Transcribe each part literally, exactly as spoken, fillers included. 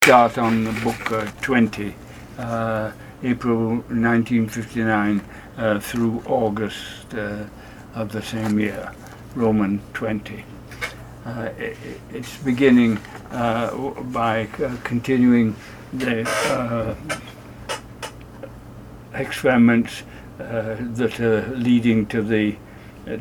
start on the book uh, twenty, uh, April nineteen fifty-nine uh, through August uh, of the same year, Roman twenty. Uh, it, it's beginning uh, by uh, continuing the uh, experiments uh, that are leading to the uh,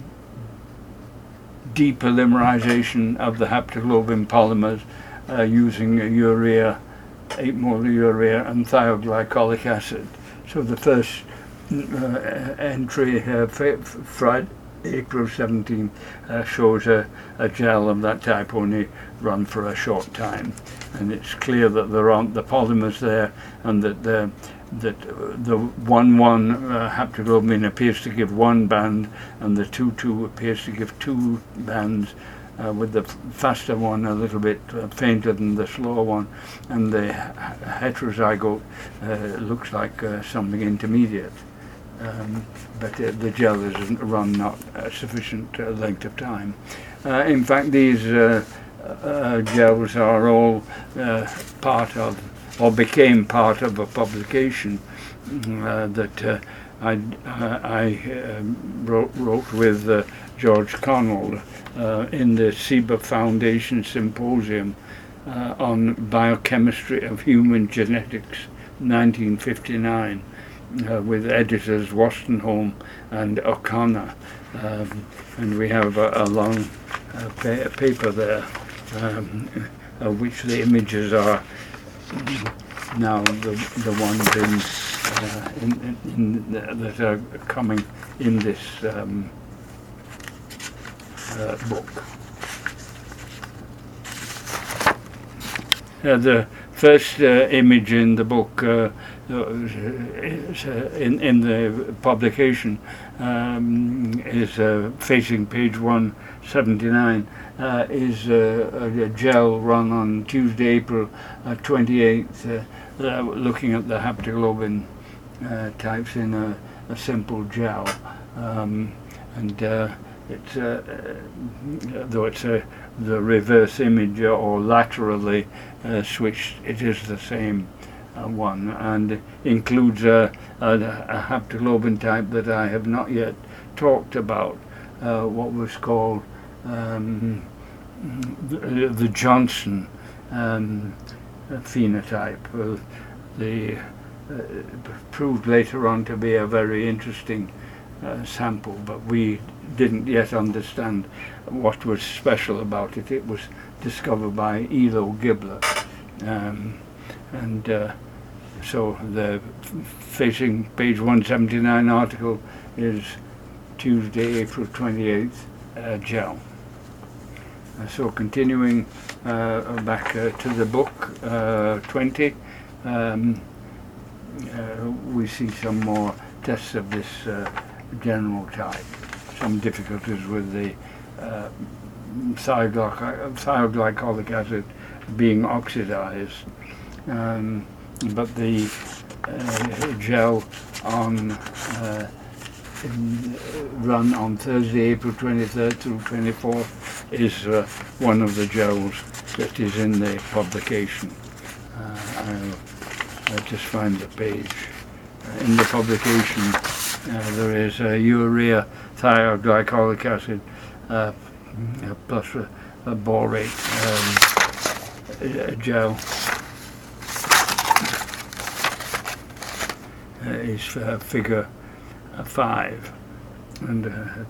depolymerization of the haptoglobin polymers uh, using urea, eight molar urea and thioglycolic acid. So the first uh, entry here, Friday, April seventeenth, uh, shows a, a gel of that type only run for a short time, and it's clear that there aren't the polymers there, and that the that the one one uh, haptoglobin appears to give one band, and the two two appears to give two bands, uh, with the faster one a little bit uh, fainter than the slower one, and the heterozygote uh, looks like uh, something intermediate. Um, but uh, the gel is run not a sufficient uh, length of time. Uh, in fact, these uh, uh, gels are all uh, part of, or became part of a publication uh, that uh, I, uh, I um, wrote, wrote with uh, George Connell uh, in the SIBA Foundation Symposium uh, on Biochemistry of Human Genetics, nineteen fifty-nine. Uh, with editors Wostenholm and O'Connor, um, and we have a, a long uh, pa paper there, um, of which the images are now the the ones in, uh, in, in, in the, that are coming in this um, uh, book. Uh, the first uh, image in the book, uh, is, uh, in, in the publication, um, is uh, facing page one seventy-nine, uh, is uh, a gel run on Tuesday, April uh, twenty-eighth, uh, uh, looking at the haptoglobin uh, types in a, a simple gel. Um, and uh, it's, uh, uh, though it's a the reverse image or laterally uh, switched, it is the same uh, one, and includes a, a, a haptoglobin type that I have not yet talked about, uh, what was called um, the, the Johnson um, phenotype. Uh, the uh, proved later on to be a very interesting uh, sample, but we didn't yet understand what was special about it. It was discovered by Elo Gibler, um, and uh, so the facing page one seventy-nine article is Tuesday, April twenty-eighth, uh, gel. Uh, so continuing uh, back uh, to the book uh, twenty, um, uh, we see some more tests of this uh, general type. Some difficulties with the uh, thioglycolic acid being oxidized, um, but the uh, gel on uh, in, uh, run on Thursday, April twenty-third through twenty-fourth is uh, one of the gels that is in the publication. Uh, I'll, I'll just find the page. Uh, in the publication, uh, there is a urea thioglycolic acid uh, plus a, a borate um, a gel uh, is uh, figure uh, five, and uh,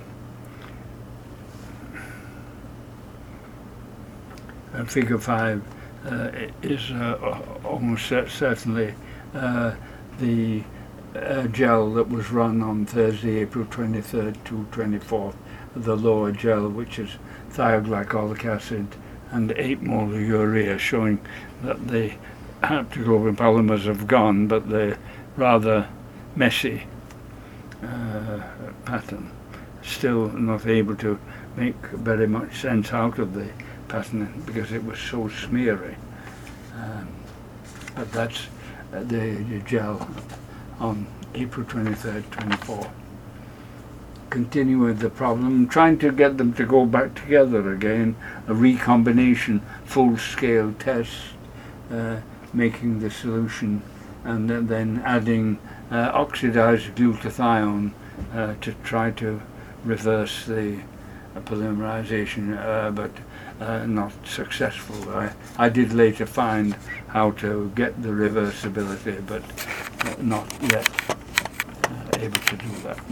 uh, figure five uh, is uh, almost certainly uh, the Uh, gel that was run on Thursday, April twenty-third to twenty-fourth, the lower gel, which is thioglycolic acid and eight molar urea, showing that the haptoglobin polymers have gone, but they're rather messy uh, pattern. Still not able to make very much sense out of the pattern because it was so smeary. Um, but that's uh, the, the gel on April twenty-third, twenty-fourth. Continue with the problem, trying to get them to go back together again, a recombination full-scale test uh, making the solution and then adding uh, oxidized glutathione uh, to try to reverse the uh, polymerization, uh, but uh, not successful. I, I did later find how to get the reversibility, but uh, not yet uh, able to do that.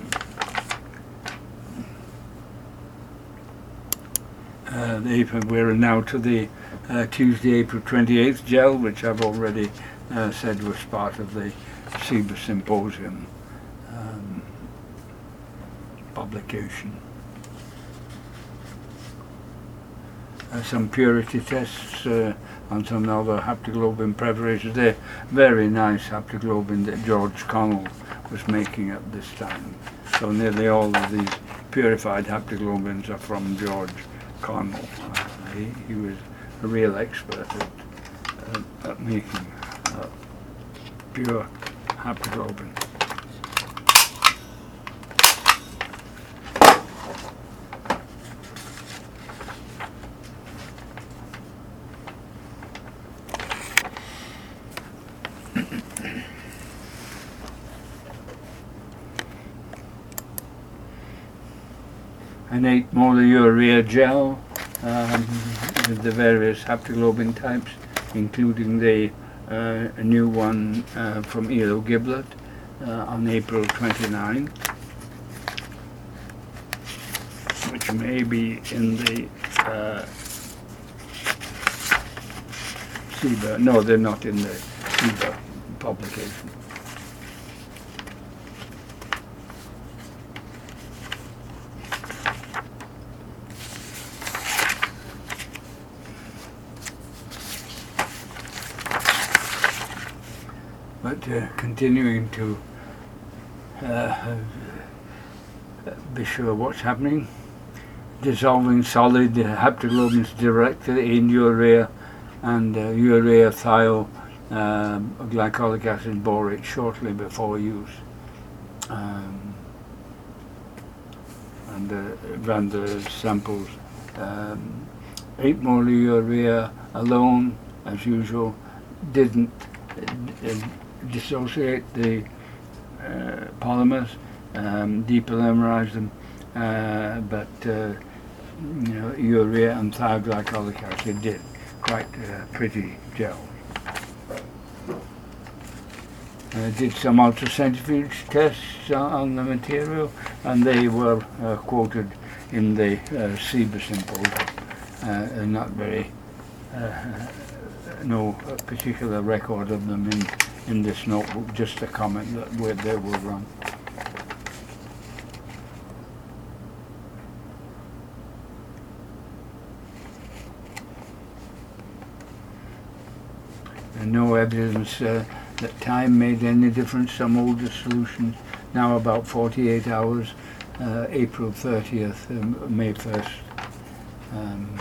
Uh, the April, we're now to the uh, Tuesday, April twenty-eighth gel, which I've already uh, said was part of the C B E R Symposium um, publication. Uh, some purity tests uh, on some other haptoglobin preparations. They're very nice haptoglobin that George Connell was making at this time. So nearly all of these purified haptoglobins are from George Connell. Uh, he, he was a real expert at, uh, at making uh, pure haptoglobin. An eight molar urea gel um, with the various haptoglobin types, including the uh, new one uh, from Elo Giblet uh, on April twenty-ninth, which may be in the uh, C B E R. No, they're not in the C B E R publication. But uh, continuing to uh, be sure what's happening, dissolving solid haptoglobins directly in urea and uh, urea thiol uh, glycolic acid borate shortly before use. Um, and uh, ran the samples. Um, eight molar urea alone, as usual, didn't uh, dissociate the uh, polymers, um, depolymerized them, uh, but uh, you know, urea and thioglycolic acid did. Quite uh, pretty gel. Uh, did some ultracentrifuge tests on the material, and they were uh, quoted in the uh, C B E R Symposium. Uh, not very, uh, no particular record of them in, in this notebook, just a comment that where they were run. And no evidence uh, that time made any difference. Some older solutions, now about forty-eight hours, uh, April thirtieth, um, May first. Um,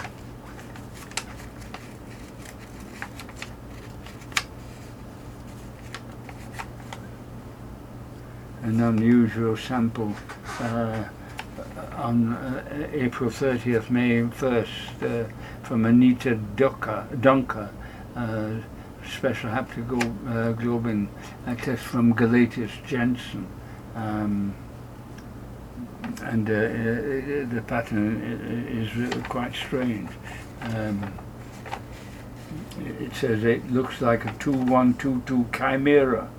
an unusual sample uh, on uh, April thirtieth, May first, uh, from Anita Dunker, Dunker uh, special haptoglobin uh, test from Galatis Jensen, um, and uh, uh, the pattern is really quite strange. Um, it says it looks like a two one two two chimera.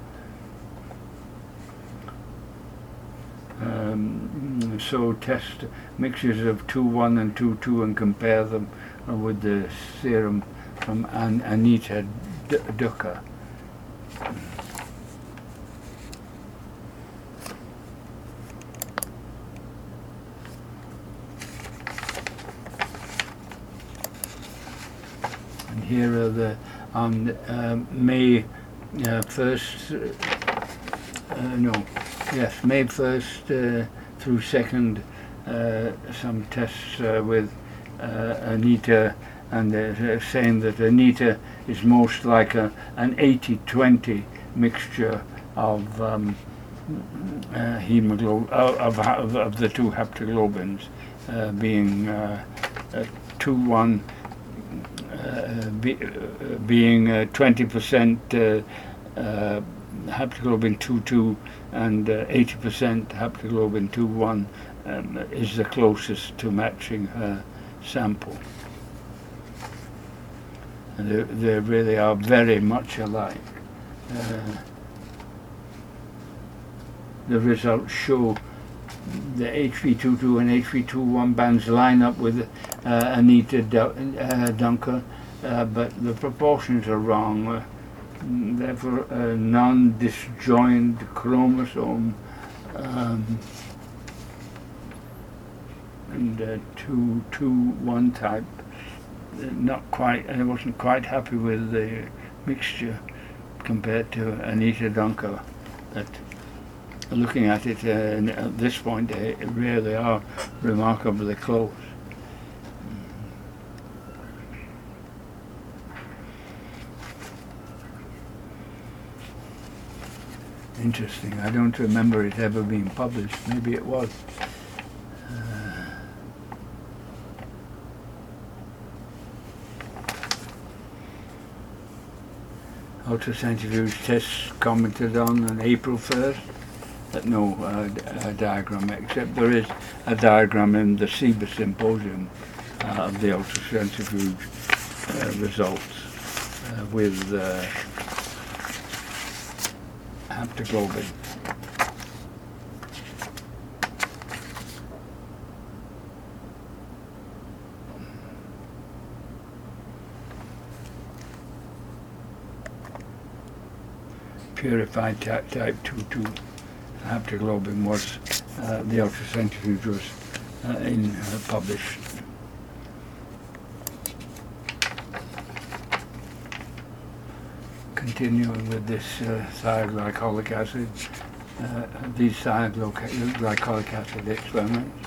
Um, so test mixtures of two one and two two and compare them uh, with the serum from An Anita Dunker. And here are the on uh, May uh, first. Uh, no, yes, May first uh, through second. Uh, some tests uh, with uh, Anita, and they're saying that Anita is most like a, an eighty twenty mixture of um, uh, hemoglobin, of, of, of the two haptoglobins, uh, being uh, two one uh, be, uh, being uh, twenty percent uh, uh, haptoglobin two two and uh, eighty percent haptoglobin two one um, is the closest to matching her sample. And they, they really are very much alike. Uh, the results show the H V two two and H V two one bands line up with uh, Anita uh, Dunker, uh, but the proportions are wrong. Uh, therefore, a non-disjoint chromosome um, and uh, two two one type. Not quite. I wasn't quite happy with the mixture compared to Anita Dunker, but looking at it uh, at this point, they really are remarkably close. Interesting. I don't remember it ever being published. Maybe it was. Ultracentrifuge tests commented on on April first, but no uh, uh, diagram, except there is a diagram in the C B E R Symposium uh, of the ultracentrifuge uh, results uh, with uh, haptoglobin. Purified type, type two two haptoglobin was uh, the ultracentrifuge was uh, in uh, published. Continuing with this uh, thioglycolic acid, uh, these thioglycolic acid experiments.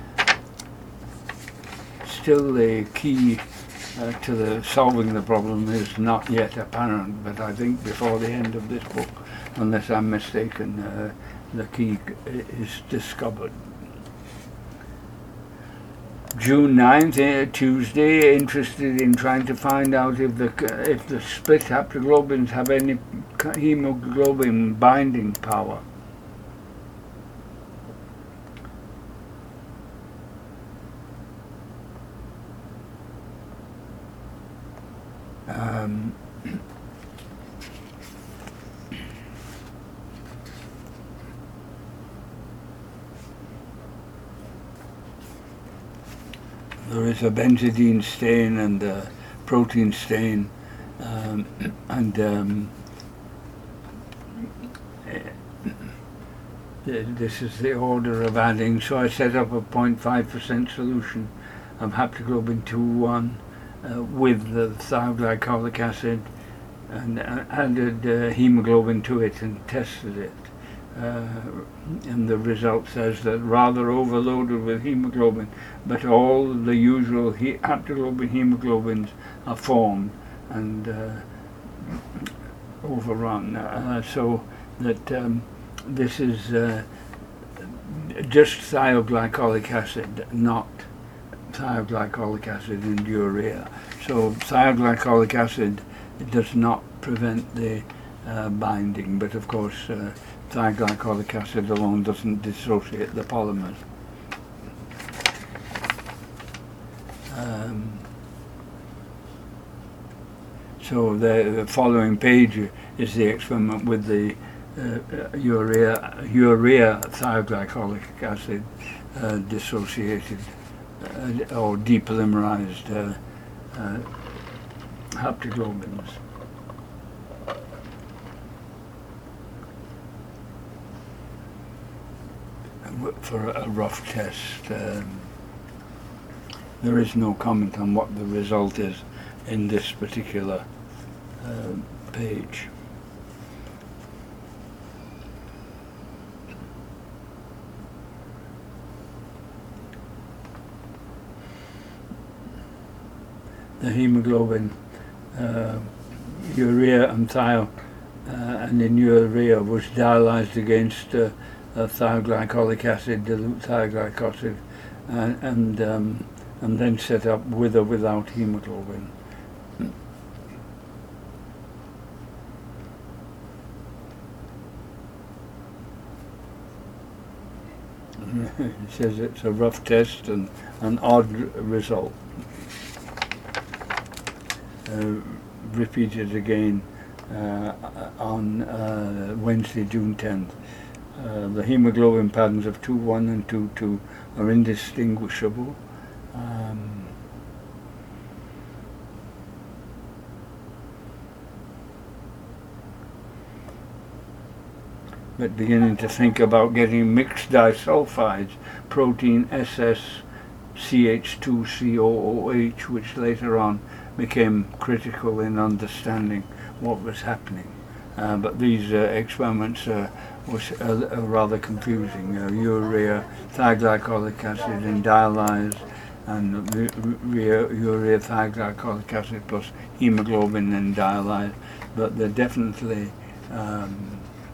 Still, the key Uh, to the solving the problem is not yet apparent, but I think before the end of this book, unless I'm mistaken, uh, the key is discovered. June ninth, uh, Tuesday, interested in trying to find out if the if the split haptoglobins have any hemoglobin binding power. Um, there is a benzidine stain and a protein stain, um, and um, this is the order of adding. So I set up a zero point five percent solution of haptoglobin two one Uh, with the thioglycolic acid, and uh, added uh, hemoglobin to it and tested it. Uh, and the result says that rather overloaded with hemoglobin, but all the usual he haptoglobin hemoglobins are formed and uh, overrun. Uh, so that um, this is uh, just thioglycolic acid, not thioglycolic acid and urea. So thioglycolic acid does not prevent the uh, binding, but of course uh, thioglycolic acid alone doesn't dissociate the polymers. Um, so the, the following page is the experiment with the uh, urea, urea thioglycolic acid uh, dissociated Uh, or depolymerized uh, uh, haptoglobins. For a rough test, um, there is no comment on what the result is in this particular uh, page. The hemoglobin, uh, urea and thio, uh, and in urea was dialyzed against uh, uh, thioglycolic acid, dilute thioglycolic acid, and and, um, and then set up with or without hemoglobin. It says it's a rough test and an odd result. Uh, repeated again uh, on uh, Wednesday, June tenth. Uh, the hemoglobin patterns of two one and two two are indistinguishable. Um, but beginning to think about getting mixed disulfides, protein S S C H two C O O H, which later on became critical in understanding what was happening. Uh, but these uh, experiments uh, was uh, uh, rather confusing. Uh, urea, thioglycolic acid in dialyzed, and urea, urea thioglycolic acid plus hemoglobin in dialyzed. But they're definitely um,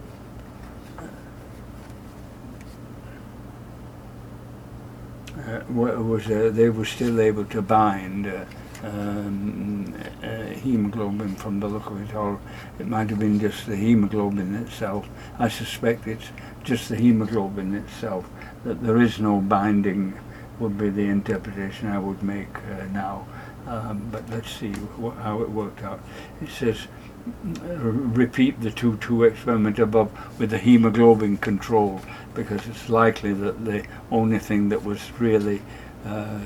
uh, was uh, they were still able to bind uh, um, uh, hemoglobin from the look of it, or it might have been just the hemoglobin itself. I suspect it's just the hemoglobin itself, that there is no binding would be the interpretation I would make uh, now. Um, but let's see wh how it worked out. It says repeat the two two experiment above with the hemoglobin control, because it's likely that the only thing that was really uh,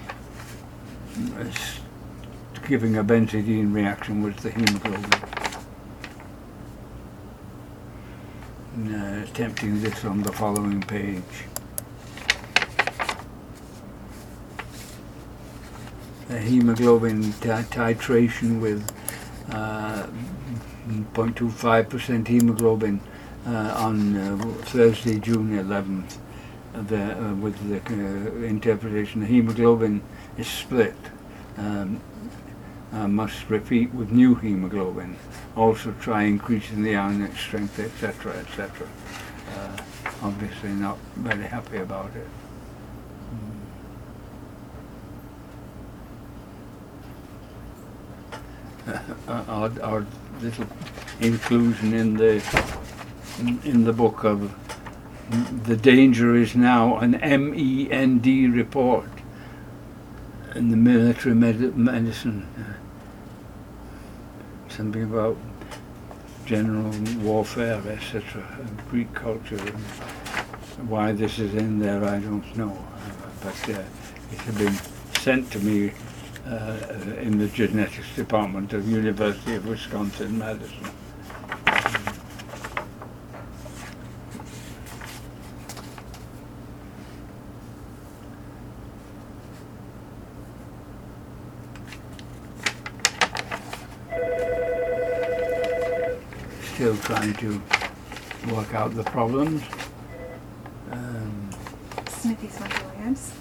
giving a benzidine reaction was the hemoglobin. Uh, attempting this on the following page. The hemoglobin titration with uh, zero point two five percent hemoglobin uh, on uh, Thursday, June eleventh. Uh, the, uh, with the uh, interpretation, the hemoglobin is split. Um, uh, must repeat with new hemoglobin. Also try increasing the ionic strength, et cetera, et cetera. Uh, obviously not very happy about it. Uh, odd, odd little inclusion in the in, in the book of the danger is now an M E N D report in the military med medicine. Uh, something about general warfare, et cetera. Greek culture. And why this is in there, I don't know. Uh, but uh, it had been sent to me Uh, in the genetics department of University of Wisconsin-Madison. Still trying to work out the problems. Um, Smithy's Wonderlands.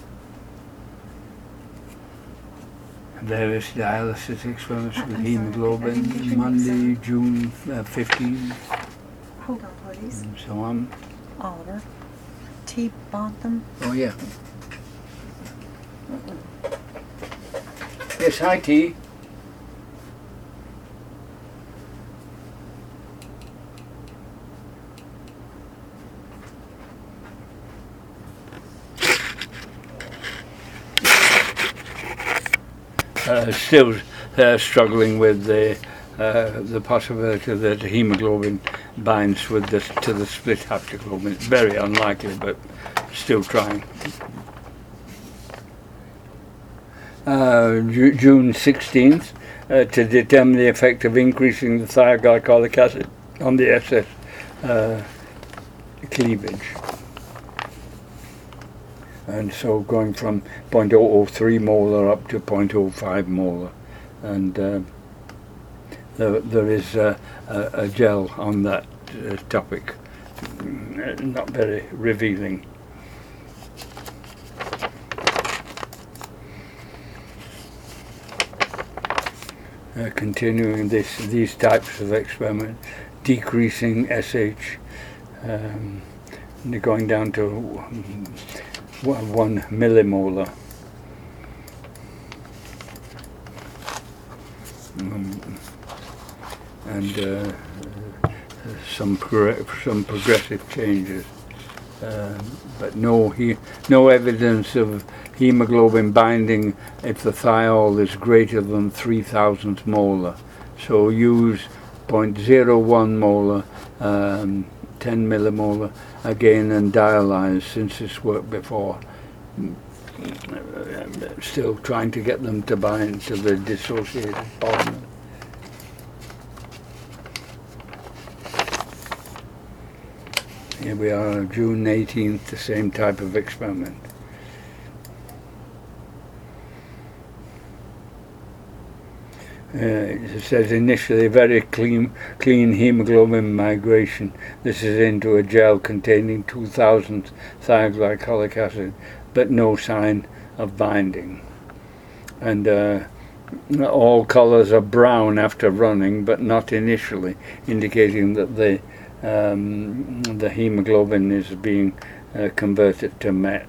Various dialysis experiments with hemoglobin, Monday, June uh, fifteenth. Hold on, please. And so on. Oliver. T. Bontham. Oh, yeah. Yes, hi, T. Uh, still uh, struggling with the uh, the possibility that the hemoglobin binds with this to the split haptoglobin. It's very unlikely, but still trying. Uh, Ju June sixteenth, uh, to determine the effect of increasing the thioglycolic acid on the S S uh, cleavage. And so going from zero point zero zero three molar up to zero point zero five molar, and uh, there, there is uh, a, a gel on that uh, topic, not very revealing. Uh, continuing this these types of experiments, decreasing S H, um, going down to um, one millimolar. Um, and uh, some pro some progressive changes. uh, but no he, no evidence of hemoglobin binding if the thiol is greater than three thousand molar. So use zero point zero one molar, um, ten millimolar again, and dialyze since it's worked before. Still trying to get them to bind to the dissociated polymer. Here we are, June eighteenth, the same type of experiment. Uh, it says initially very clean, clean hemoglobin migration. This is into a gel containing two thousand thioglycolic acid, but no sign of binding. And uh, all colors are brown after running, but not initially, indicating that the um, the hemoglobin is being uh, converted to met.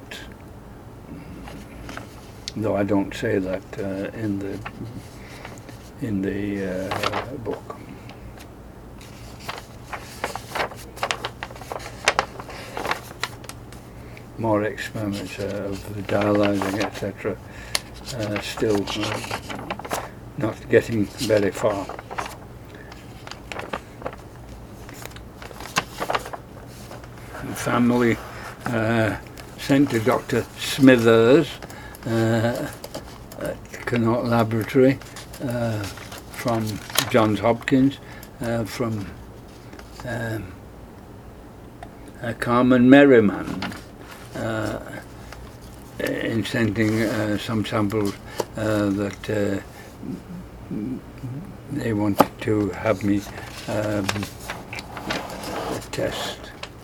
Though I don't say that uh, in the in the uh, book. More experiments uh, of the dialyzing, et cetera. Uh, still uh, not getting very far. The family uh, sent to Doctor Smithers uh, at Connaught Laboratory uh, from Johns Hopkins, uh, from um, uh, Carmen Merriman, uh, in sending uh, some samples uh, that uh, they wanted to have me um, test.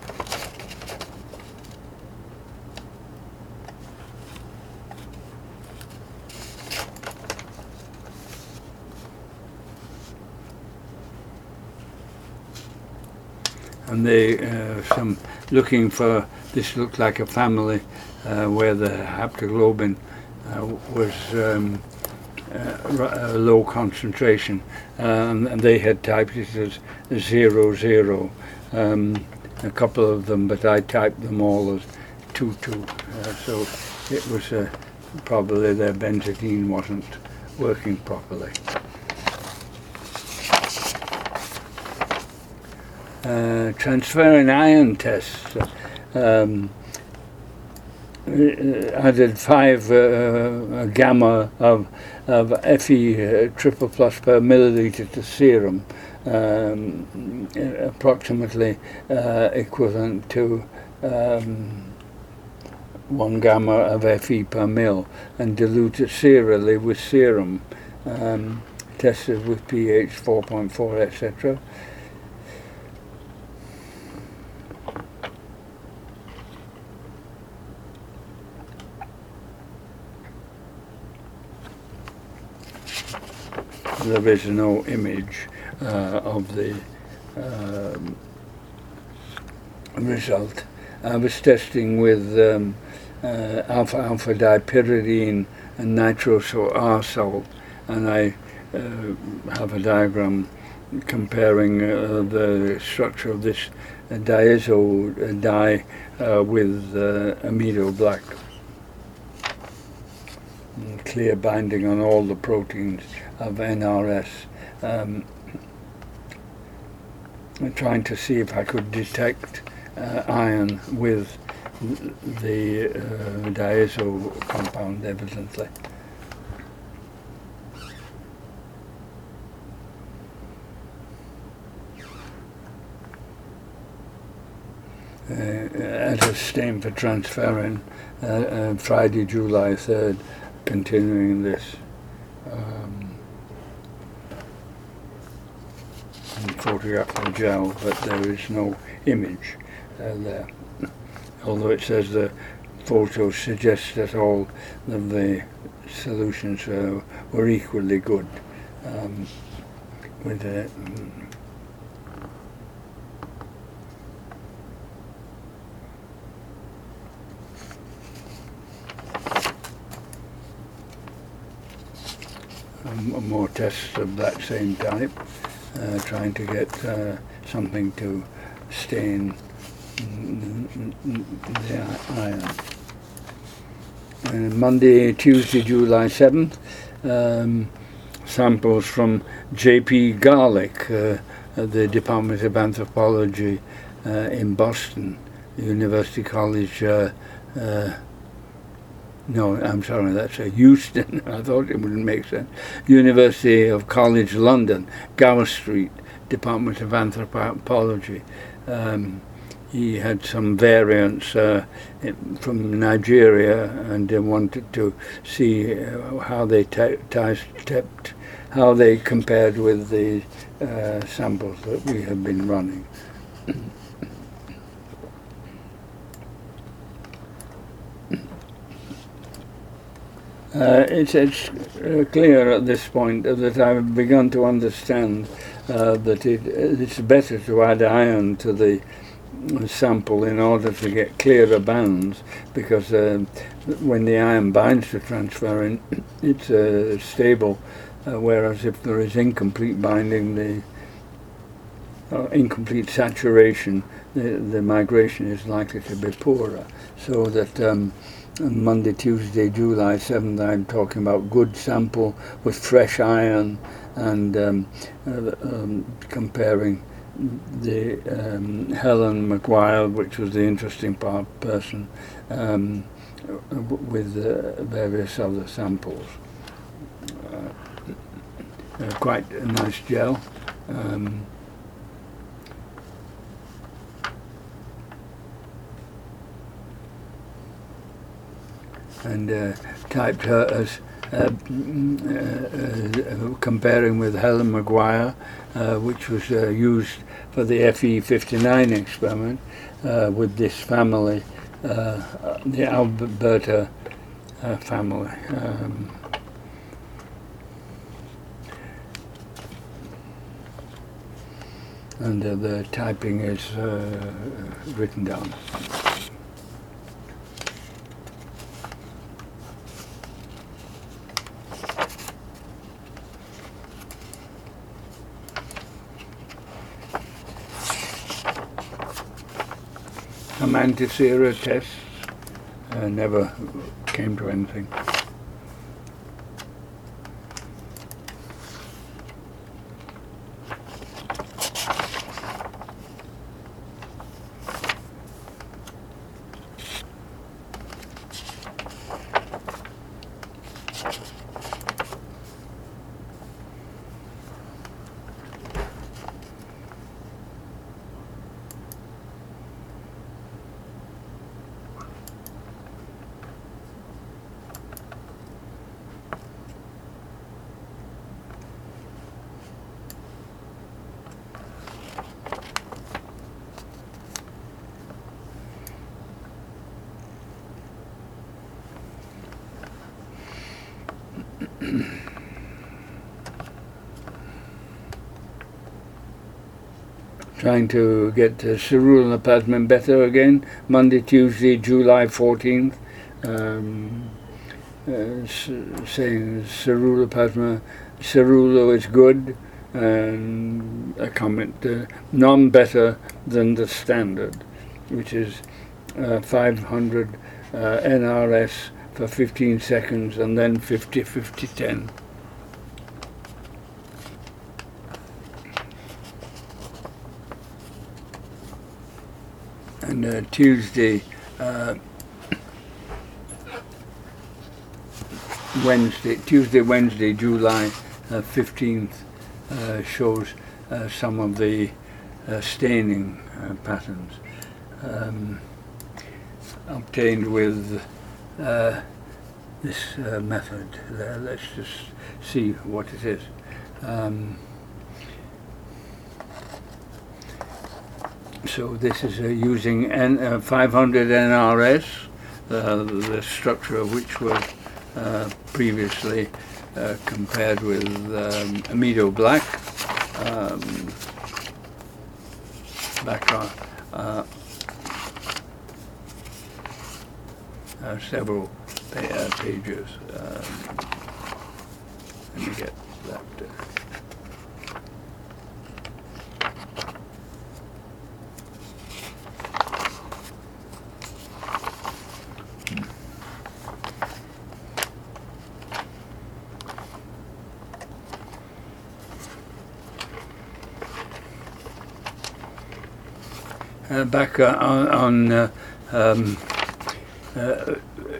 And they uh, some looking for, this looked like a family uh, where the haptoglobin uh, was um, uh, a low concentration, um, and they had typed it as zero zero. Um, a couple of them, but I typed them all as two two. Uh, so it was uh, probably their benzidine wasn't working properly. Uh, transferrin ion tests. Um, added five uh, gamma of of Fe uh, triple plus per milliliter to serum, um, approximately uh, equivalent to um, one gamma of Fe per mil, and diluted serially with serum, um, tested with pH four point four, et cetera. There is no image uh, of the um, result. I was testing with um, uh, alpha alpha dipyridine and nitroso-R-salt, and I uh, have a diagram comparing uh, the structure of this uh, diazo dye uh, with uh, amido black. Clear binding on all the proteins of N R S. Um, I'm trying to see if I could detect uh, iron with the uh, diazo compound, evidently. Uh, as a stain for transferrin, uh, uh, Friday, July third, continuing this. Um, photograph the gel, but there is no image uh, there. Although it says the photos suggest that all of the solutions uh, were equally good. Um, with the um, more tests of that same type. Uh, trying to get uh, something to stain the iron. And Monday, Tuesday, July seventh, um, samples from J P Garlick, uh, at the Department of Anthropology uh, in Boston, University College. Uh, uh, no, I'm sorry, that's uh, Houston. I thought it wouldn't make sense. University of College London, Gower Street, Department of Anthropology. Um, he had some variants uh, from Nigeria, and uh, wanted to see uh, how they tapped, how they compared with the uh, samples that we have been running. Uh, it's it's uh, clear at this point that I've begun to understand uh, that it, it's better to add iron to the sample in order to get clearer bands, because uh, when the iron binds to transferrin, it's uh, stable, uh, whereas if there is incomplete binding, the uh, incomplete saturation, the, the migration is likely to be poorer. So that um, on Monday, Tuesday, July seventh, I'm talking about good sample with fresh iron, and um, uh, um, comparing the um, Helen McGuire, which was the interesting part person, um, with uh, various other samples. Uh, uh, quite a nice gel. Um, and uh, typed her as uh, uh, uh, comparing with Helen McGuire, uh, which was uh, used for the F E fifty-nine experiment uh, with this family, uh, the Alberta uh, family. Um, and uh, the typing is uh, written down. Some anti-Sera tests uh, never came to anything. Trying to get uh, ceruloplasmin better again. Monday, Tuesday, July fourteenth. Um, uh, saying ceruloplasmin, cerulo is good, and a comment, uh, none better than the standard, which is uh, five hundred uh, N R S for fifteen seconds, and then fifty, fifty, ten. And uh, Tuesday, uh, Wednesday, Tuesday, Wednesday, July uh, fifteenth uh, shows uh, some of the uh, staining uh, patterns um, obtained with uh, this uh, method. Uh, let's just see what it is. Um, So this is uh, using N, uh, five hundred N R S, uh, the structure of which was uh, previously uh, compared with um, Amido Black, um, background, uh, uh, several pa uh, pages. Um, let me get that. Uh, uh, back uh, on, on uh, um, uh,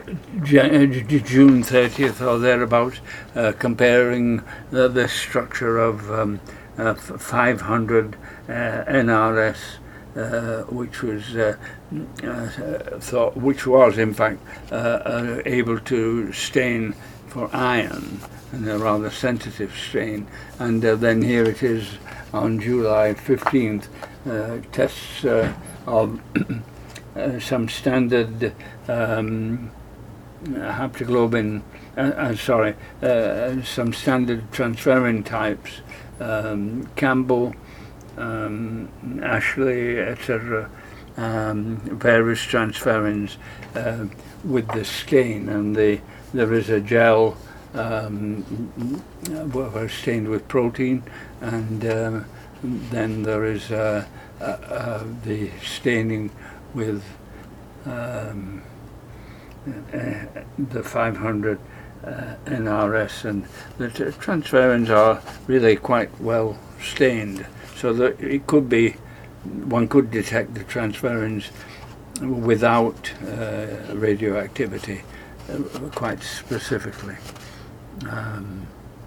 June thirtieth or thereabouts, uh, comparing uh, the structure of um, uh, five hundred uh, N R S, uh, which was uh, uh, thought, which was in fact uh, uh, able to stain for iron, and a rather sensitive stain. And uh, then here it is on July fifteenth, uh, tests uh, of uh, some standard um, haptoglobin, uh, uh, sorry, uh, some standard transferrin types, um, Campbell, um, Ashley, et cetera, um, various transferrins uh, with the stain, and the there is a gel um, uh, stained with protein, and uh, then there is uh, uh, uh, the staining with um, uh, the five hundred uh, N R S, and the t- transferrins are really quite well stained, so that it could be, one could detect the transferrins without uh, radioactivity uh, quite specifically. Um,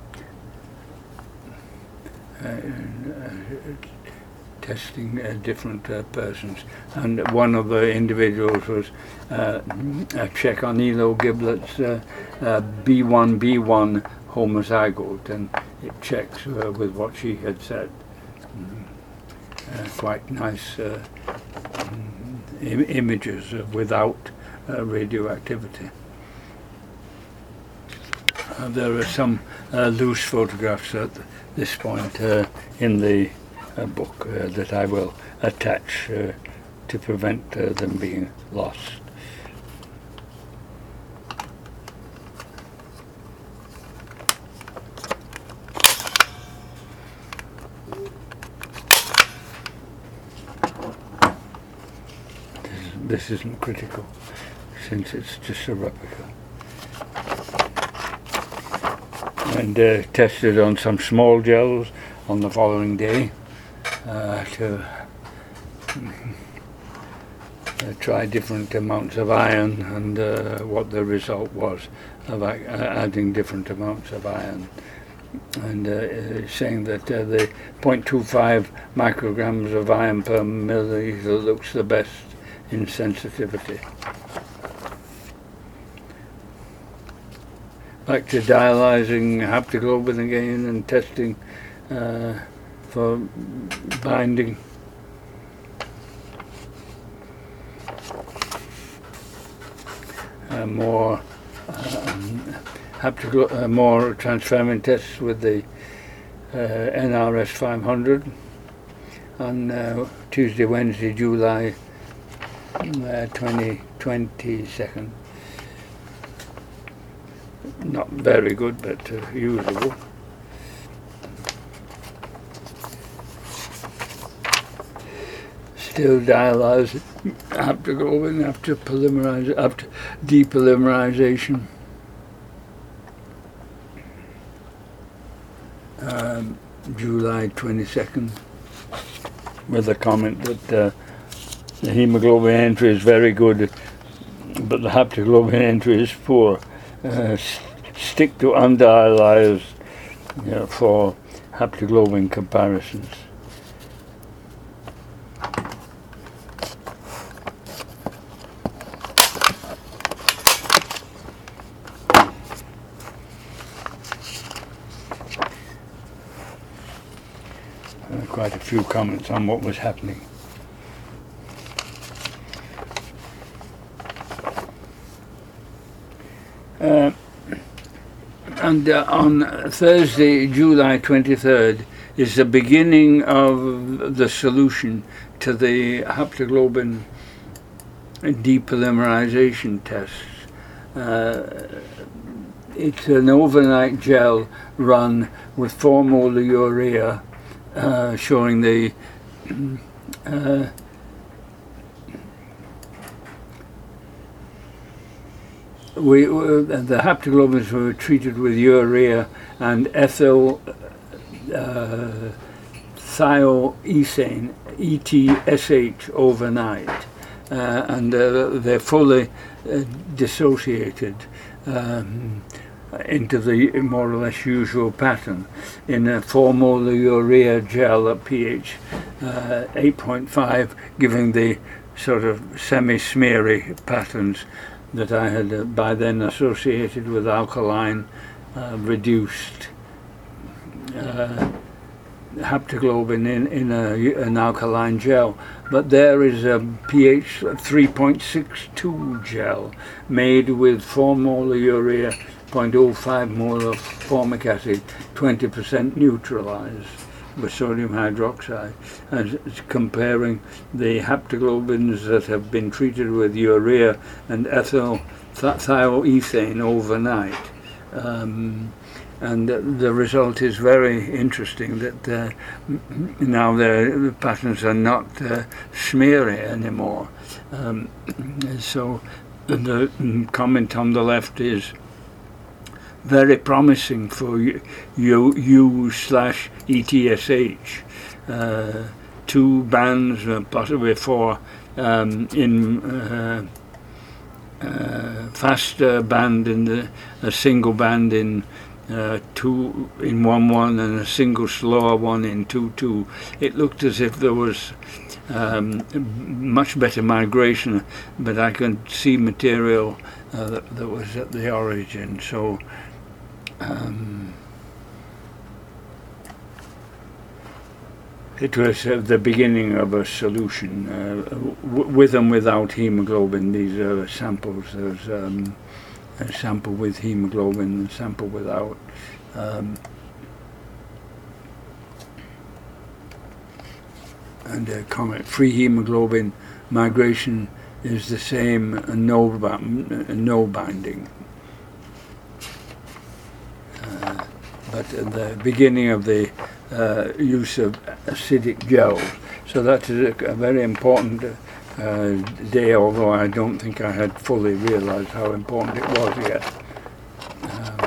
uh, uh, testing uh, different uh, persons, and one of the individuals was uh, a check on Elo Giblet's uh, uh, B one B one homozygote, and it checks uh, with what she had said. Mm. Uh, quite nice uh, Im- images uh, without uh, radioactivity. Uh, there are some uh, loose photographs at this point uh, in the uh, book uh, that I will attach uh, to prevent uh, them being lost. This, this isn't critical, since it's just a replica. And uh, tested on some small gels on the following day uh, to uh, try different amounts of iron, and uh, what the result was of uh, adding different amounts of iron, and uh, saying that uh, the zero point two five micrograms of iron per milliliter looks the best in sensitivity. Back to dialyzing haptoglobin again and testing uh, for binding. Uh, more um, haptoglo- uh, more transferrin tests with the uh, N R S five hundred on uh, Tuesday, Wednesday, July uh, twenty twenty-second. Not very good, but uh, usable. Still dialyzed haptoglobin after polymerize, after depolymerization. Um, July twenty-second, with a comment that uh, the hemoglobin entry is very good, but the haptoglobin entry is poor. Uh, stick to undialyzed, you know, for haptoglobin comparisons. Uh, quite a few comments on what was happening. Uh, and uh, on Thursday, July twenty-third, is the beginning of the solution to the haptoglobin depolymerization tests. Uh, it's an overnight gel run with four molar urea, uh, showing the uh, We, uh, the haptoglobins were treated with urea and ethyl uh, thioethane, E T S H, overnight, uh, and uh, they're fully uh, dissociated um, into the more or less usual pattern in a four molar urea gel at pH uh, eight point five, giving the sort of semi-smeary patterns that I had uh, by then associated with alkaline uh, reduced uh, haptoglobin in, in a, an alkaline gel. But there is a pH three point six two gel made with four molar urea, zero point zero five molar formic acid, twenty percent neutralized with sodium hydroxide, and it's comparing the haptoglobins that have been treated with urea and ethyl th thioethane overnight. Um, and uh, the result is very interesting, that uh, now the patterns are not uh, smeary anymore. Um, so the comment on the left is very promising for U, U slash E T S H. Uh, two bands, uh, possibly four, um, in uh, uh, faster band in the a single band in uh, two in one one and a single slower one in two two. It looked as if there was um, much better migration, but I could see material uh, that, that was at the origin. So. Um, it was uh, the beginning of a solution, uh, w with and without hemoglobin. These are samples. There's um, a sample with hemoglobin and a sample without. Um, and uh, comment, free hemoglobin migration is the same, uh, no, uh, no binding. Uh, but at the beginning of the uh, use of acidic gels. So that is a, a very important uh, day, although I don't think I had fully realized how important it was yet. Um,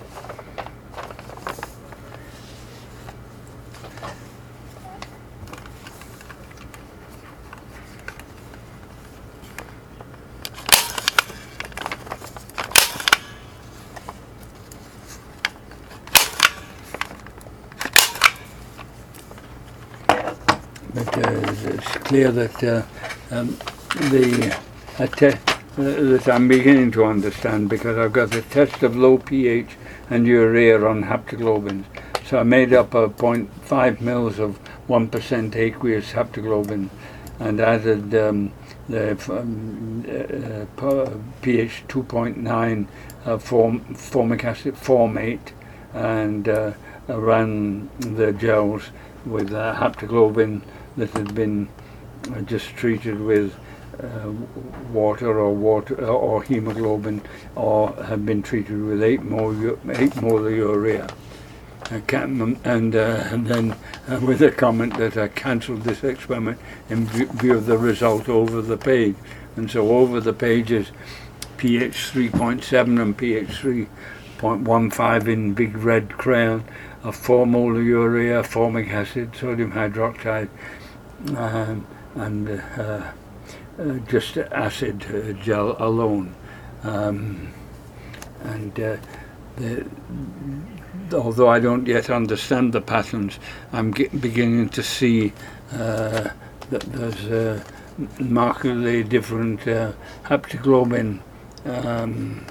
But uh, it's clear that uh, um, the uh, te uh, that I'm beginning to understand, because I've got a test of low pH and urea on haptoglobins. So I made up a zero point five mils of one percent aqueous haptoglobin and added um, the um, uh, pH two point nine uh, form, formic acid formate, and uh, ran the gels with uh, haptoglobin that had been uh, just treated with uh, water or water or hemoglobin, or had been treated with eight molar eight molar urea. I can't, and, uh, and then uh, with a comment that I cancelled this experiment in view of the result over the page. And so over the page is pH three point seven and pH three point one five in big red crayon, of four molar urea, formic acid, sodium hydroxide, um, and uh, uh, just acid uh, gel alone. Um, and uh, the, although I don't yet understand the patterns, I'm get, beginning to see uh, that there's uh, markedly different uh, haptoglobin um,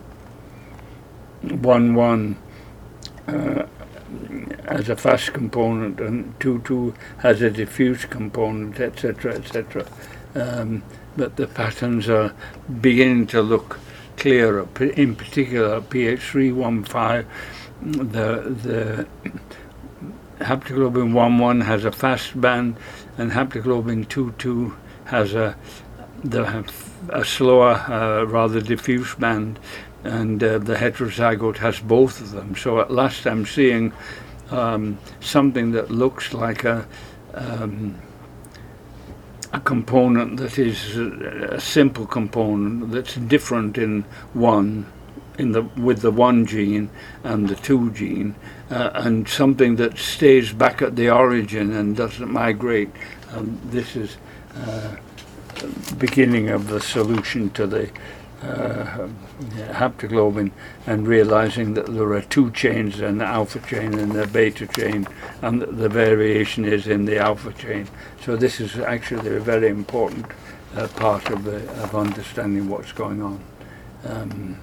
one one uh, as a fast component, and two two has a diffuse component, et cetera, et cetera. Um, but the patterns are beginning to look clearer. In particular, pH three one five, the the haptoglobin one one has a fast band, and haptoglobin two two has a the a slower, uh, rather diffuse band. And uh, the heterozygote has both of them. So at last I'm seeing um, something that looks like a um, a component that is a, a simple component that's different in one in the with the one gene and the two gene, uh, and something that stays back at the origin and doesn't migrate. Um, this is uh, beginning of the solution to the uh, haptoglobin, and realizing that there are two chains, an alpha chain and a beta chain, and that the variation is in the alpha chain. So this is actually a very important uh, part of the of understanding what's going on. Um,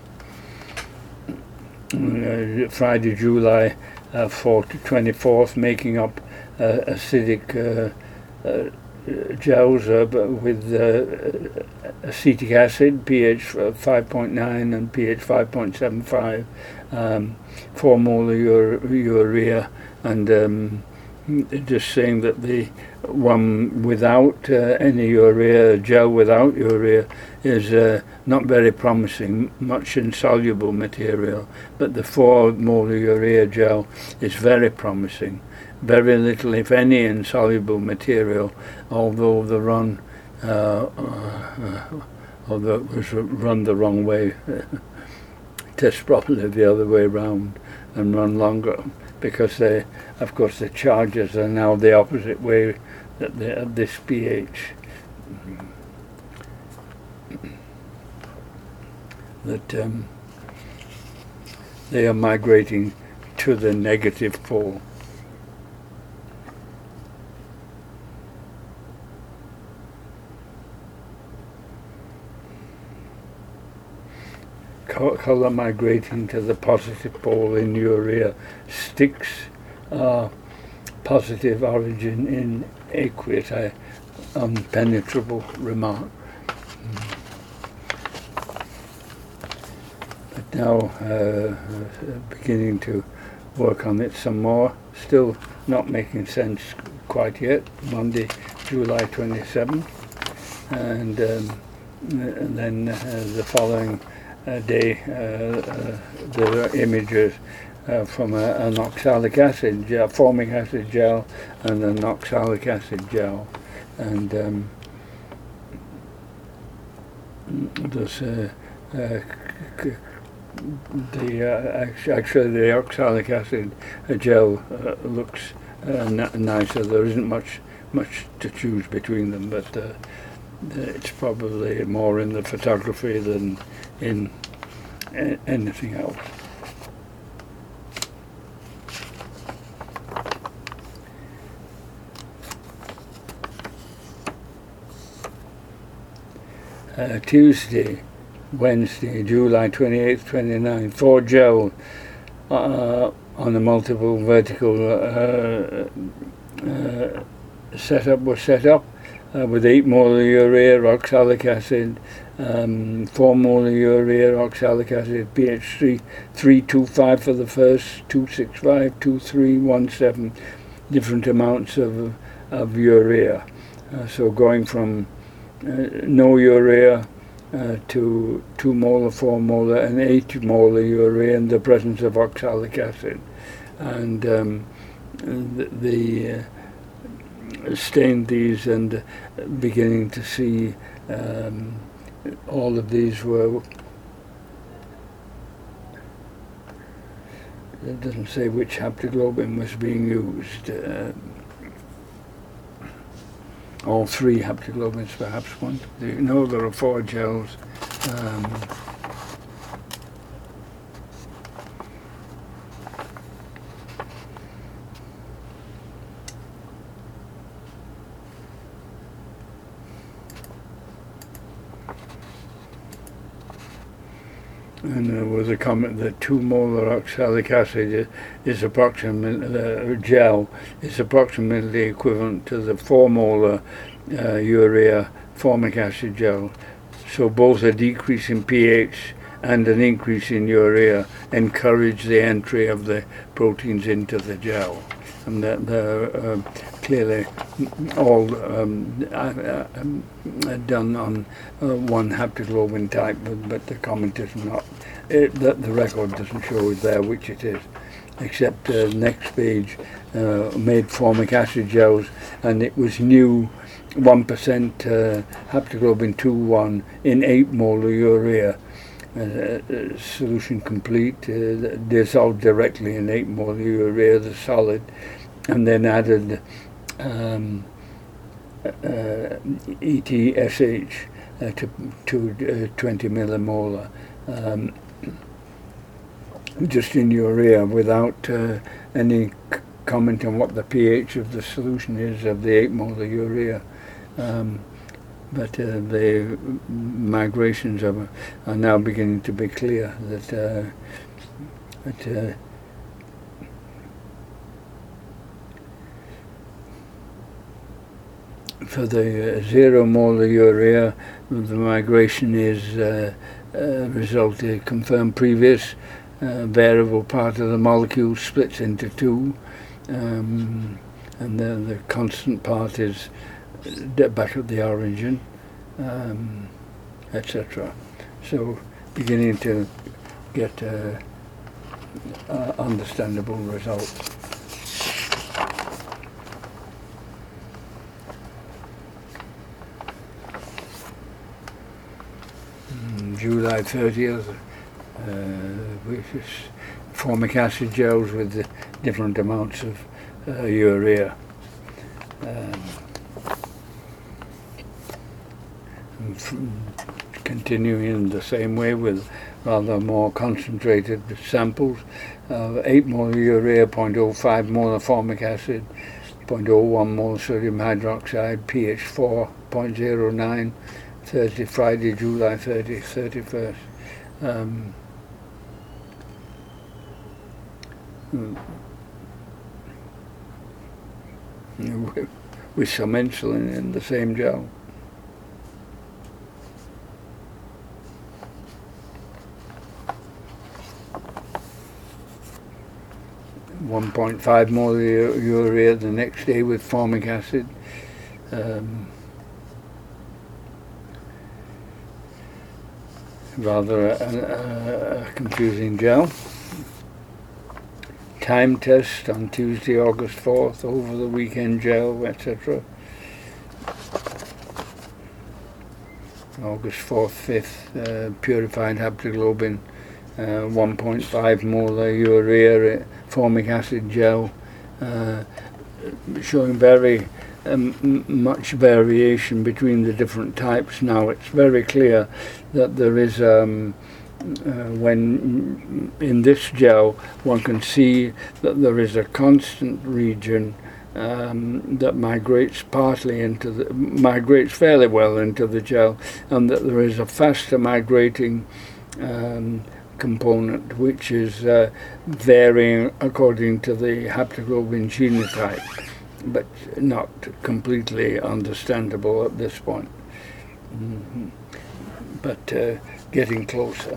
uh, Friday, July uh, twenty-fourth, making up uh, acidic uh, uh, gels uh, with uh, acetic acid, pH five point nine and pH five point seven five, um, four molar urea, and um, just saying that the one without uh, any urea, gel without urea, is uh, not very promising, much insoluble material, but the four molar urea gel is very promising. Very little, if any, insoluble material, although the run, uh, uh, although it was run the wrong way. Test probably the other way round and run longer, because they, of course, the charges are now the opposite way that they at this pH. That um, they are migrating to the negative pole. Colour migrating to the positive pole in urea. Sticks are positive origin in aqueous, a unpenetrable remark. But now uh, beginning to work on it some more, still not making sense quite yet. Monday, July twenty-seventh, and, um, and then uh, the following Uh, day, uh, uh, there are images uh, from a, an oxalic acid gel, formic acid gel, and an oxalic acid gel, and um, there's uh, uh, c- the uh, actually the oxalic acid gel uh, looks uh, n- nicer. There isn't much much to choose between them, but uh, it's probably more in the photography than in a- anything else. Uh, Tuesday, Wednesday, July twenty-eighth, twenty-ninth, four gel uh, on a multiple vertical uh, uh, setup was set up. Uh, with eight molar urea, oxalic acid, um, four molar urea, oxalic acid, pH three, three two five for the first, two six five, two three one seven, different amounts of of urea. Uh, so going from uh, no urea uh, to two molar, four molar, and eight molar urea in the presence of oxalic acid, and um, the. the uh, stained these and uh, beginning to see um, all of these were, it doesn't say which haptoglobin was being used, uh, all three haptoglobins perhaps one. You know, there are four gels. Um, And there was a comment that two molar oxalic acid is approximately, uh, gel is approximately equivalent to the four molar uh, urea formic acid gel. So both a decrease in pH and an increase in urea encourage the entry of the proteins into the gel. And that they're uh, clearly all um, uh, um, done on uh, one haptoglobin type, but, but the comment is not. It, the, the record doesn't show it there which it is, except uh, next page uh, made formic acid gels, and it was new one percent uh, haptoglobin two one in eight molar urea. uh, uh, solution complete, uh, dissolved directly in eight molar urea, the solid, and then added um, uh, E T S H uh, to, to uh, twenty millimolar, um, just in urea, without uh, any c comment on what the pH of the solution is of the eight molar urea. Um, but uh, the migrations are, are now beginning to be clear that, uh, that uh, for the uh, zero molar urea, the migration is uh, uh, result uh, confirmed previous uh, variable part of the molecule splits into two, um, and the, the constant part is back at the origin, um, et cetera. So beginning to get uh, uh, understandable results. Mm, July thirtieth, uh, which is formic acid gels with the different amounts of uh, urea. Um, continuing in the same way with rather more concentrated samples of uh, eight molar urea, zero point zero five molar formic acid, zero point zero one molar sodium hydroxide, pH four point zero nine, Thursday, Friday, July thirtieth, thirty-first. Um, with some insulin in the same gel. one point five molar urea the next day with formic acid. Um, rather a, a, a confusing gel. Time test on Tuesday, August fourth, over the weekend gel, et cetera. August fourth, fifth, uh, purified haptoglobin, uh, one point five molar urea, formic acid gel, uh, showing very um, much variation between the different types. Now it's very clear that there is, um, uh, when in this gel, one can see that there is a constant region um, that migrates partly into the, migrates fairly well into the gel, and that there is a faster migrating um, component which is uh, varying according to the haptoglobin genotype, but not completely understandable at this point. Mm-hmm. But uh, getting closer.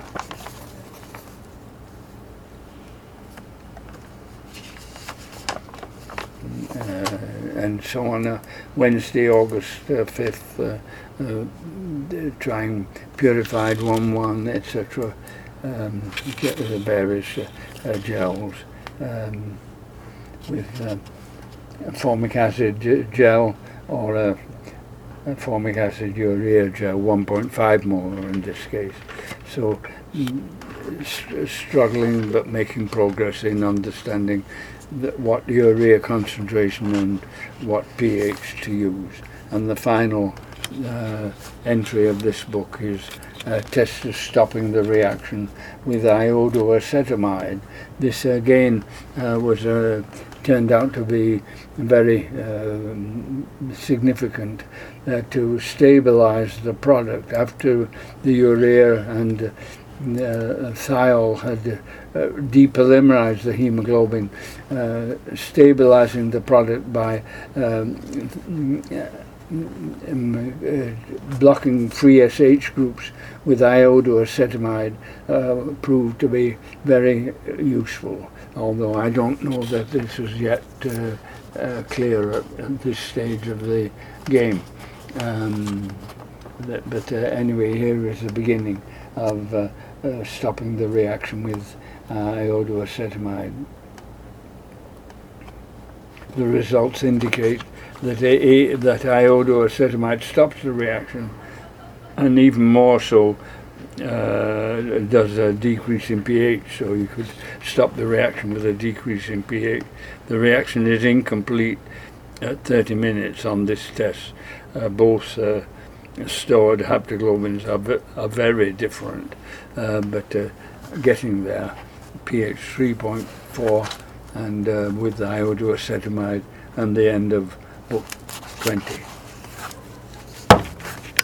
Uh, and so on uh, Wednesday, August uh, fifth, uh, uh, trying purified one one, et cetera. Um, get the various uh, uh, gels um, with uh, formic acid gel or a, a formic acid urea gel, one point five molar in this case. So mm, st struggling but making progress in understanding that what urea concentration and what pH to use. And the final uh, entry of this book is Uh, test of stopping the reaction with iodoacetamide. This again uh, was uh, turned out to be very uh, significant uh, to stabilize the product after the urea and uh, thiol had uh, depolymerized the hemoglobin, uh, stabilizing the product by um, Um, uh, blocking free S H groups with iodoacetamide uh, proved to be very useful, although I don't know that this is yet uh, uh, clear at, at this stage of the game. Um, that, but uh, anyway, here is the beginning of uh, uh, stopping the reaction with uh, iodoacetamide. The results indicate that, a, that iodoacetamide stops the reaction, and even more so uh, does a decrease in pH, so you could stop the reaction with a decrease in pH. The reaction is incomplete at thirty minutes on this test. Uh, both uh, stored haptoglobins are, v are very different, uh, but uh, getting there, pH three point four, and uh, with the iodoacetamide and the end of book twenty.